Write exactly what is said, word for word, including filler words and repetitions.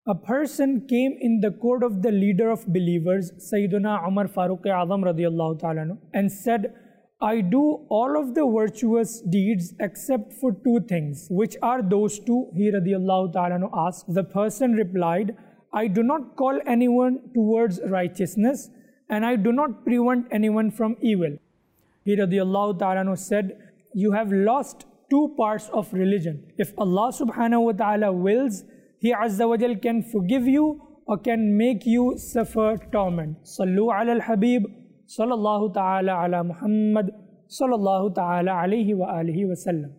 A person came in the court of the leader of believers, Sayyiduna Umar Farooq Azam radiyallahu ta'ala anhu, and said, I do all of the virtuous deeds except for two things. Which are those two? He radiyallahu ta'ala anhu asked. The person replied, I do not call anyone towards righteousness, and I do not prevent anyone from evil. He radiyallahu ta'ala anhu said, you have lost two parts of religion. If Allah subhanahu wa ta'ala wills, He Azza wa Jal can forgive you or can make you suffer torment. Sallu ala al-Habib, sallallahu ta'ala ala Muhammad, sallallahu ta'ala alayhi wa alihi wa sallam.